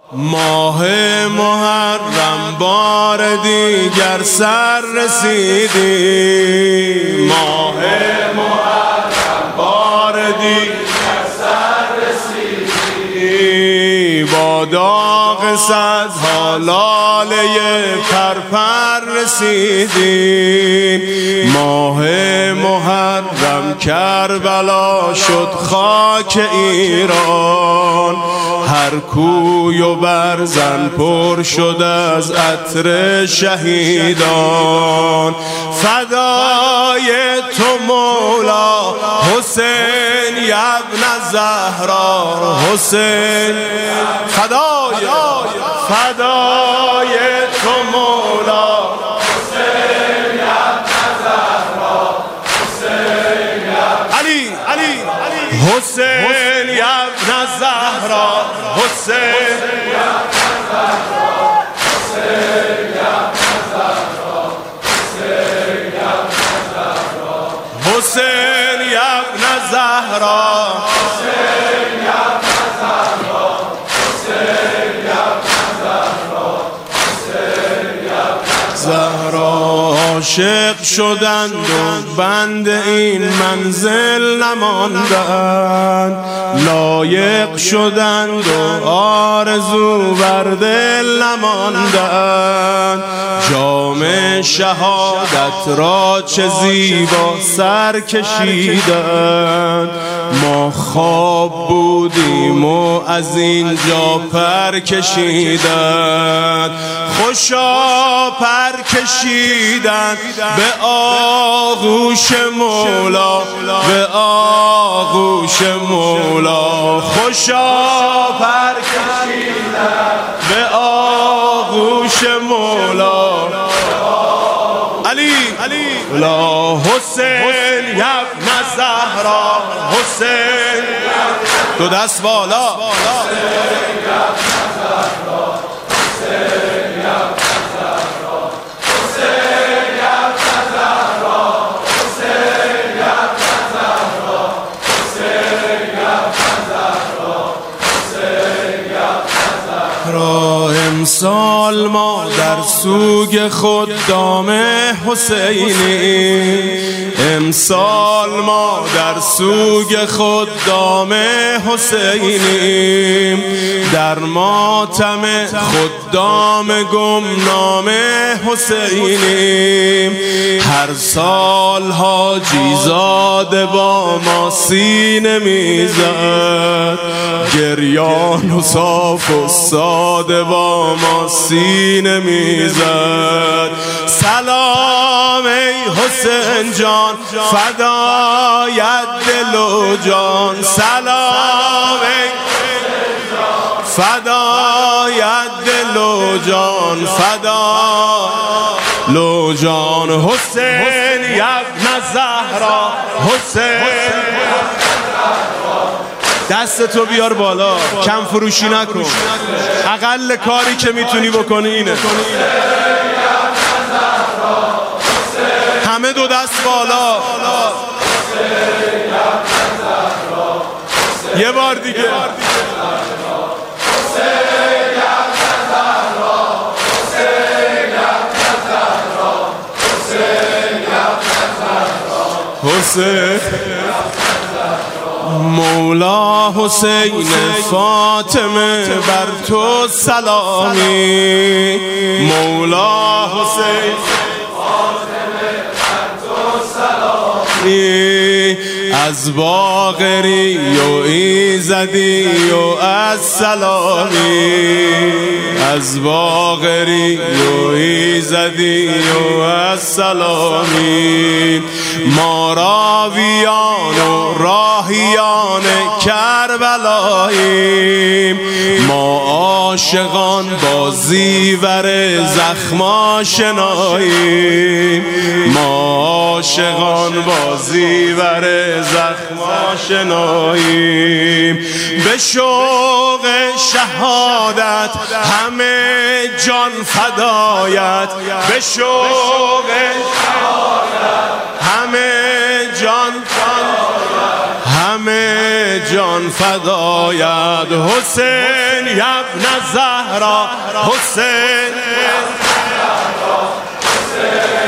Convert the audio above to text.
ماه محرم بار دیگر سر رسیدیم، ماه محرم بار دیگر سر رسیدیم، با داغ صدها لاله پرپر رسیدیم. ماه محرم کربلا شد خاک ایران، هر کوی و برزن پر شد از عطر شهیدان. فدای تو مولا حسین ابن زهرا، حسین فدای تو مولا حسین ابن زهرا، حسین علی حسین ابن زهرا، حسین حسین ابن زهرا، زهرا عاشق شدند و بند این منزل نماندند، لایق شدند و آرزو بر دل نماندند. جام شهادت را چه زیبا سر کشیدند، ما خواب بودیم و از اینجا پر کشیدند. خوشا پر کشیدند به آغوش مولا، به آغوش مولا. خوشا پر کشیدند به آغوش مولا. علی لا حسین ابن زهرا، حسین دو دست بالا. امسال ما در سوگ خدام حسینی، امسال ما در سوگ خدام حسینیم، در ماتم خدام گمنام حسینیم. هر سال حاجی زاده با ما سینه میزد، گریان و صاف و ساده با ما سینه میزد. سلام ای حسین جان فدایت دل و جان، سلام ای فدایت دل و جان، فدای جان. حسین ابن زهرا، حسین دستتو بیار بالا، کم فروشی نکن، اقل کاری که میتونی بکنی اینه. همه دو دست بالا، یه بار دیگه. حسین مولا حسین فاطمه بر تو سلامی، مولا حسین فاطمه بر تو سلامی. از باقری و ایزدی و از سلامی، از باقری و ایزدی و از سلامی. ما راویان و راهیان کربلاییم، ما عاشقان با زیور زخم آشناییم، ما عاشقان با زیور زخم آشناییم. به شوق شهادت همه جان فدایت، به شوق شهادت همه جان، همه جان جان فدایت حسین ابن زهرا حسین